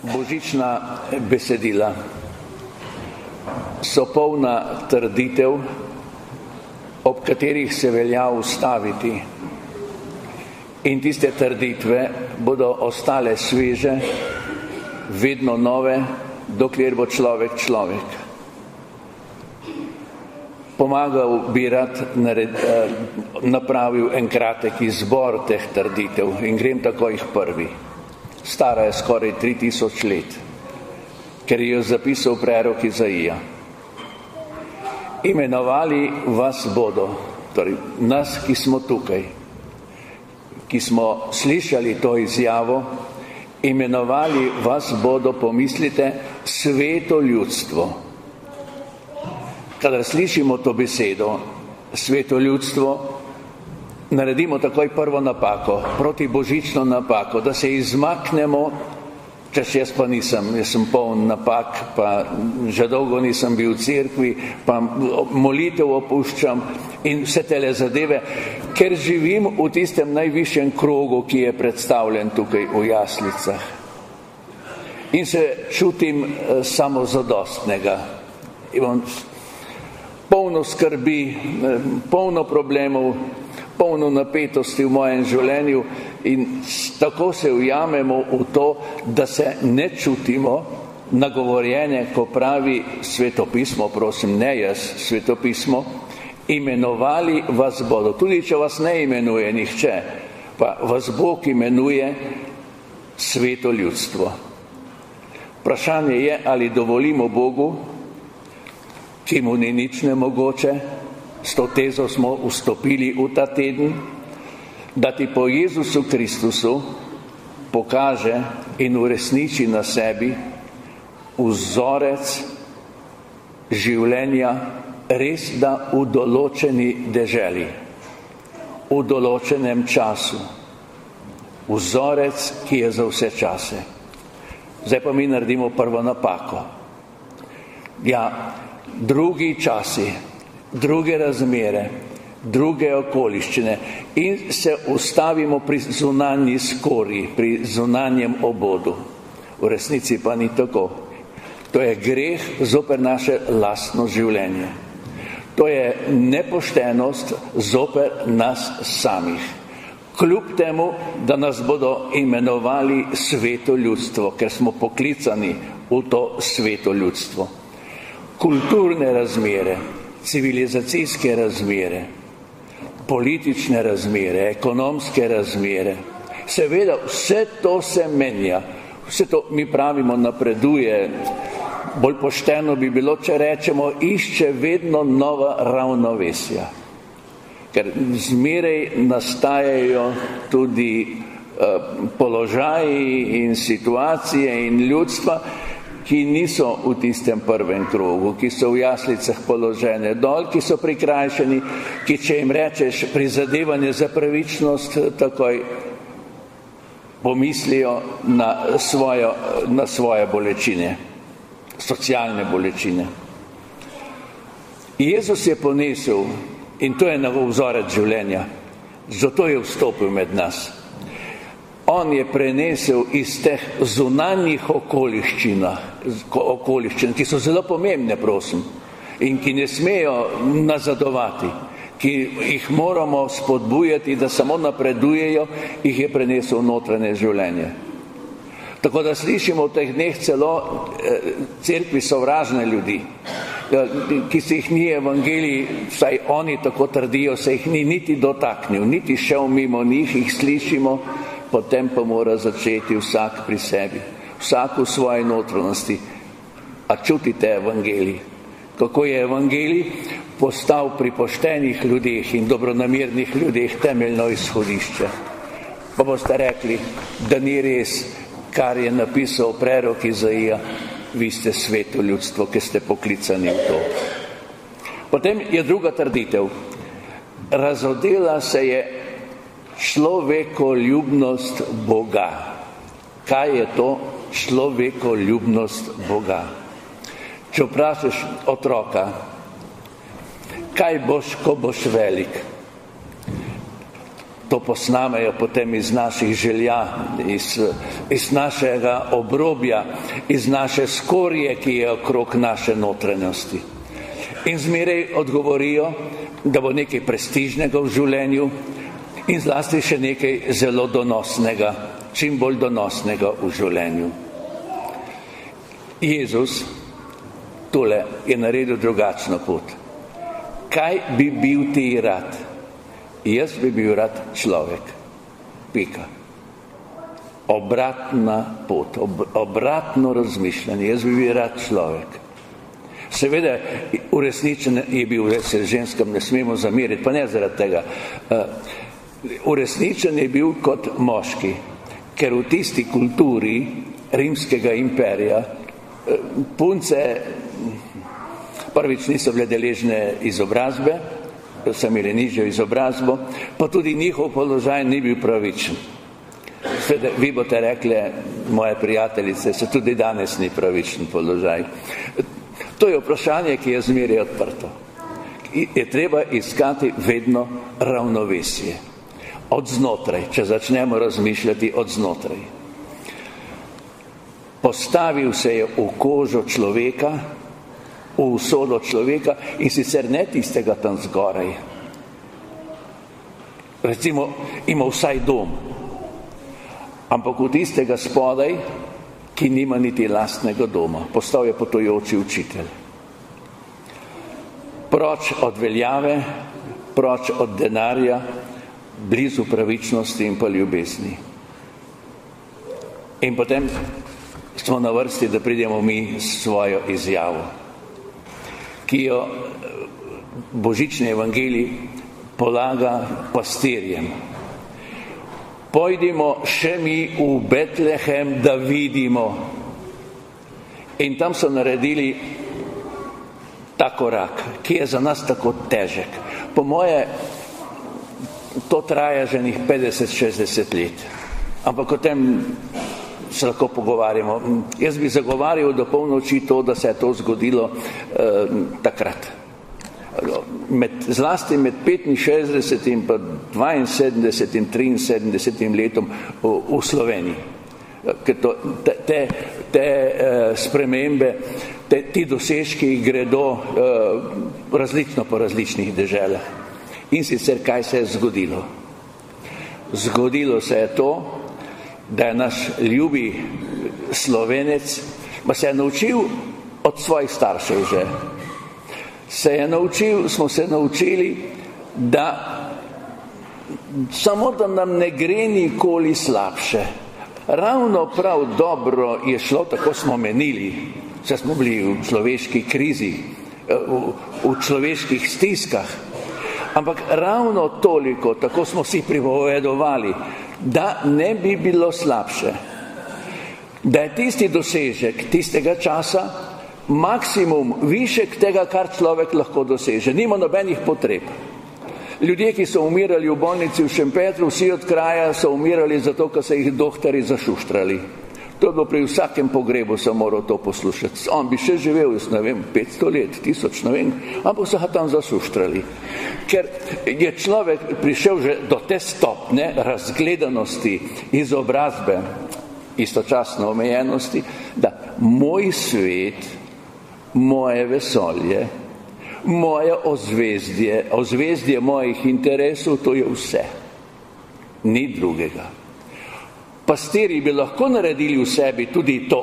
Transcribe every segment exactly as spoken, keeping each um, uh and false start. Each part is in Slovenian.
Božična besedila so polna trditev, ob katerih se velja ustaviti. In tiste trditve bodo ostale sveže, vedno nove, dokler bo človek človek. Pomagal bi rad nared, napravil en kratek izbor teh trditev in grem tako jih prvi. Stara je skoraj tri tisoč let, ker je jo zapisal prerok Izaija. Imenovali vas bodo, torej nas, ki smo tukaj, ki smo slišali to izjavo, imenovali vas bodo, pomislite, sveto ljudstvo. Kadar slišimo to besedo, sveto ljudstvo, naredimo takoj prvo napako, protibožično napako, da se izmaknemo, češ jaz pa nisem, jaz sem poln napak, pa že dolgo nisem bil v cerkvi, pa molitev opuščam in vse tele zadeve, ker živim v tistem najvišjem krogu, ki je predstavljen tukaj v jaslicah. In se čutim samozadostnega. Imam polno skrbi, polno problemov, polno napetosti v mojem življenju in tako se ujamemo v to, da se ne čutimo nagovorjene, ko pravi svetopismo, prosim, ne jaz, svetopismo, imenovali vas bodo. Tudi če vas ne imenuje nihče, pa vas Bog imenuje sveto ljudstvo. Vprašanje je, ali dovolimo Bogu, ki mu ni nič nemogoče, s to tezo smo vstopili v ta teden, da ti po Jezusu Kristusu pokaže in uresniči na sebi vzorec življenja res da v določeni deželi, v določenem času. Vzorec, ki je za vse čase. Zdaj pa mi naredimo prvo napako. Ja, drugi časi, druge razmere, druge okoliščine in se ustavimo pri zunanji skori, pri zunanjem obodu. V resnici pa ni tako. To je greh zoper naše lastno življenje. To je nepoštenost zoper nas samih. Kljub temu, da nas bodo imenovali sveto ljudstvo, ker smo poklicani v to sveto ljudstvo. Kulturne razmere, civilizacijske razmere, politične razmere, ekonomske razmere. Seveda, vse to se menja. Vse to, mi pravimo, napreduje. Bolj pošteno bi bilo, če rečemo, išče vedno nova ravnovesja. Ker zmeraj nastajajo tudi uh, položaji in situacije in ljudstva, ki niso v tistem prvem krogu, ki so v jaslicah položene dol, ki so prikrajšani, ki če jim rečeš prizadevanje za pravičnost, takoj pomislijo na, svojo, na svoje bolečine, socialne bolečine. Jezus je ponesel, in to je vzorec življenja, zato je vstopil med nas. On je prenesel iz teh zunanjih okoliščin, okoliščin, ki so zelo pomembne, prosim, in ki ne smejo nazadovati, ki jih moramo spodbujati, da samo napredujejo, jih je prenesel v notranje življenje. Tako da slišimo v teh dneh celo cerkvi sovražne ljudi, ki se jih ni evangelij, vsaj oni tako trdijo, se jih ni niti dotaknil, niti šel mimo njih, jih slišimo, potem pa mora začeti vsak pri sebi, vsak v svoji notranjosti. A čutite evangelij? Kako je evangelij postal pri poštenih ljudeh in dobronamernih ljudeh temeljno izhodišče? Pa boste rekli, da ni res, kar je napisal prerok Izaija, vi ste sveto ljudstvo, ki ste poklicani v to. Potem je druga trditev. Razodela se je človekoljubnost Boga. Kaj je to človekoljubnost Boga? Če vprašaš otroka, kaj boš, ko boš velik? to posnamejo potem iz naših želja, iz, iz našega obrobja, iz naše skorje, ki je okrog naše notranjosti. In zmeraj odgovorijo, da bo nekaj prestižnega v življenju in zlasti še nekaj zelo donosnega, čim bolj donosnega v življenju. Jezus tole je naredil drugačno pot. Kaj bi bil ti rad? Jaz bi bil rad človek. Pika. Obratna pot, ob, obratno razmišljanje. Jaz bi bil rad človek. Seveda, uresničen je bil, se ženskem ne smemo zameriti, pa ne zaradi tega. Uresničen je bil kot moški, ker v tisti kulturi rimskega imperija punce prvič niso bile deležne izobrazbe, so imeli nižjo izobrazbo, pa tudi njihov položaj ni bil pravičen. Sveda, vi boste rekli, moje prijateljice, se tudi danes ni pravičen položaj. To je vprašanje, ki je zmeraj odprto. Je treba iskati vedno ravnovesje. Od znotraj, če začnemo razmišljati od znotraj. Postavil se je v kožo človeka, v usodo človeka in sicer ne tistega tam zgoraj. Recimo, ima vsaj dom, ampak v tistega spodaj, ki nima niti lastnega doma. Postal je potujoči učitelj. Proč od veljave, proč od denarja, blizu pravičnosti in pa ljubezni. In potem smo na vrsti, da pridemo mi s svojo izjavo, ki jo božični evangelij polaga pastirjem. Pojdimo še mi v Betlehem, da vidimo. In tam so naredili ta korak, ki je za nas tako težek. Po moje, to traja že njih petdeset šestdeset let. Ampak o tem se lahko pogovarjamo. Jaz bi zagovarjal do polnoči to, da se je to zgodilo eh, takrat. Med, zlasti med petinšestdesetim pa dvainsedemdesetim, triinsedemdesetim letom v, v Sloveniji. Ker to, te, te, te uh, spremembe, te, ti dosežki gredo uh, različno po različnih deželah. In sicer, kaj se je zgodilo? Zgodilo se je to, da je naš ljubi Slovenec, pa se je naučil od svojih staršev že. Se je naučil, smo se naučili, da samo da nam ne gre nikoli slabše. Ravno prav dobro je šlo, tako smo menili, saj smo bili v človeški krizi, v, v človeških stiskah. Ampak ravno toliko, tako smo si pripovedovali, da ne bi bilo slabše. Da je tisti dosežek tistega časa maksimum, višek tega, kar človek lahko doseže. Nima nobenih potreb. Ljudje, ki so umirali v bolnici v Šempetru, vsi od kraja so umirali zato, ker so jih doktori zašuštrali. To je bilo pri vsakem pogrebu, sem moral to poslušati. On bi še živel, jaz ne vem, petsto let, tisoč, ne vem, ampak so ga tam zašuštrali. Ker je človek prišel že do te stopne razgledanosti, izobrazbe, istočasno omejenosti, da moj svet, moje vesolje, moje ozvezdje, ozvezdje mojih interesov, to je vse. Ni drugega. Pastirji bi lahko naredili v sebi tudi to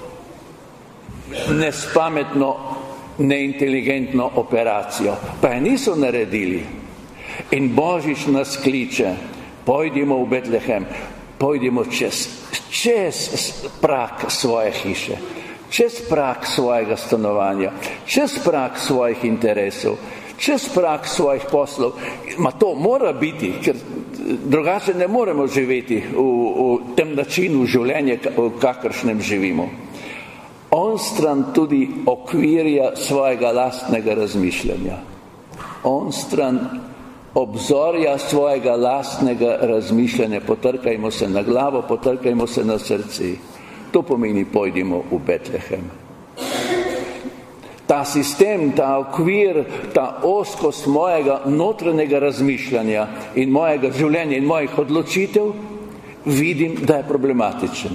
nespametno, neinteligentno operacijo, pa je niso naredili. In Božič nas kliče, pojdimo v Betlehem, pojdimo čez, čez prak svoje hiše, čez prak svojega stanovanja, čez prak svojih interesov, čez prak svojih poslov. Ma to mora biti, ker drugače ne moremo živeti v, v tem načinu življenja, v kakršnem živimo. On stran tudi okvirja svojega lastnega razmišljanja. On stran obzorja svojega lastnega razmišljanja. Potrkajmo se na glavo, potrkajmo se na srce. To pomeni, pojdimo v Betlehem. ta sistem, ta okvir, ta ozkost mojega notranjega razmišljanja in mojega življenja in mojih odločitev, vidim, da je problematičen.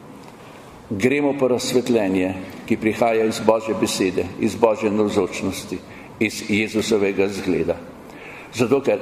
Gremo po razsvetljenje, ki prihaja iz Božje besede, iz Božje navzočnosti, iz Jezusovega zgleda. Zato, ker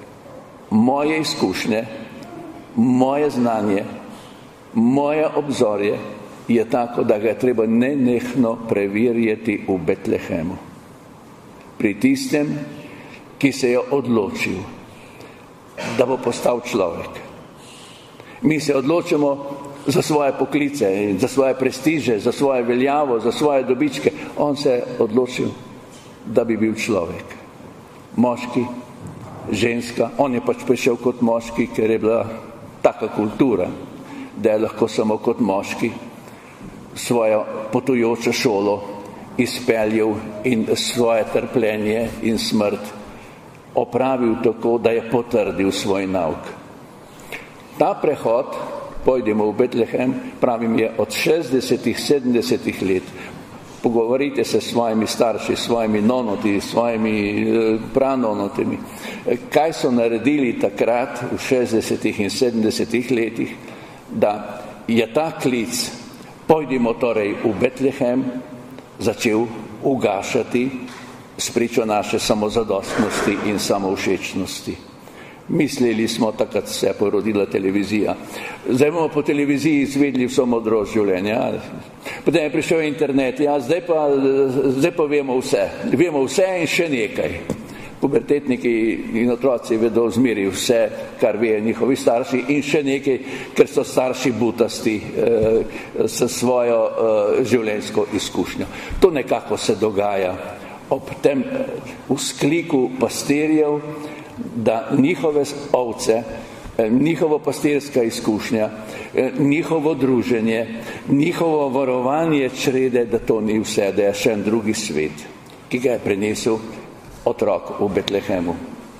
moje izkušnje, moje znanje, moje obzorje je tako, da ga je treba nenehno preverjati v Betlehemu. Pri tistem, ki se je odločil, da bo postal človek. Mi se odločimo za svoje poklice, za svoje prestiže, za svoje veljavo, za svoje dobičke. On se je odločil, da bi bil človek. Moški, ženska, on je pač prišel kot moški, ker je bila taka kultura, da je lahko samo kot moški svojo potujočo šolo izpeljal in svoje trpljenje in smrt opravil tako, da je potrdil svoj nauk. Ta prehod, pojdimo v Betlehem, pravim, je od šestdesetih, sedemdesetih let. Pogovorite se s svojimi starši, s svojimi nonoti, s svojimi pranonotimi. Kaj so naredili takrat v šestdesetih in sedemdesetih letih, da je ta klic, pojdimo torej v Betlehem, začel ugašati spričo naše samozadostnosti in samovšečnosti. Mislili smo, takrat se je porodila televizija. Zdaj bomo po televiziji izvedli vso modrost življenja. Potem je prišel internet, ja, zdaj pa, zdaj pa vemo vse. Vemo vse in še nekaj. Pubertetniki in otroci vedo zmeri vse, kar vejo njihovi starši, in še nekaj, ker so starši butasti eh, s svojo eh, življenjsko izkušnjo. To nekako se dogaja ob tem vzkliku pastirjev, da njihove ovce, njihovo pastirska izkušnja, njihovo druženje, njihovo varovanje črede, da to ni vse, da je še en drugi svet, ki ga je prinesel otrok v Betlehemu.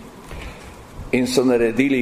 In so naredili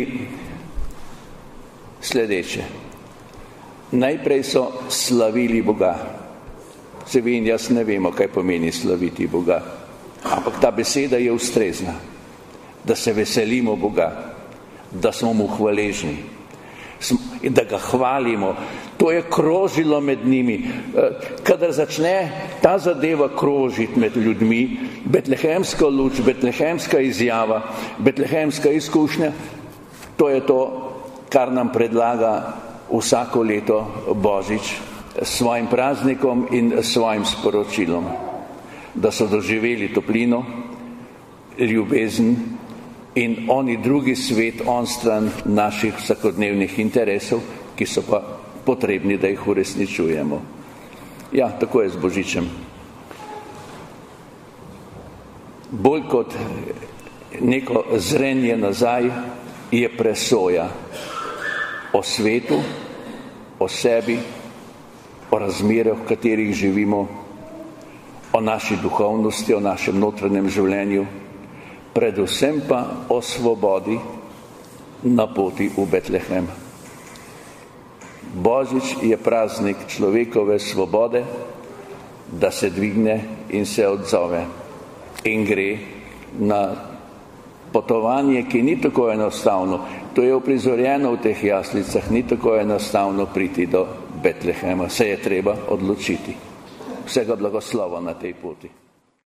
sledeče. Najprej so slavili Boga. Se vi in jaz ne vemo, kaj pomeni slaviti Boga, ampak ta beseda je ustrezna. Da se veselimo Boga, da smo mu hvaležni, da ga hvalimo. To je krožilo med njimi. Kadar začne ta zadeva krožiti med ljudmi, betlehemska luč, betlehemska izjava, betlehemska izkušnja, to je to, kar nam predlaga vsako leto Božič s svojim praznikom in svojim sporočilom. Da so doživeli toplino, ljubezen in oni drugi svet onstran naših vsakodnevnih interesov, ki so pa potrebni, da jih uresničujemo. Ja, tako je z Božičem. Bolj kot neko zrenje nazaj je presoja o svetu, o sebi, o razmerah, v katerih živimo, o naši duhovnosti, o našem notranjem življenju, predvsem pa o svobodi na poti v Betlehem. Božič je praznik človekove svobode, da se dvigne in se odzove in gre na potovanje, ki ni tako enostavno. To je uprizorjeno v teh jaslicah, ni tako enostavno priti do Betlehema. Se je treba odločiti. Vsega blagoslova na tej poti.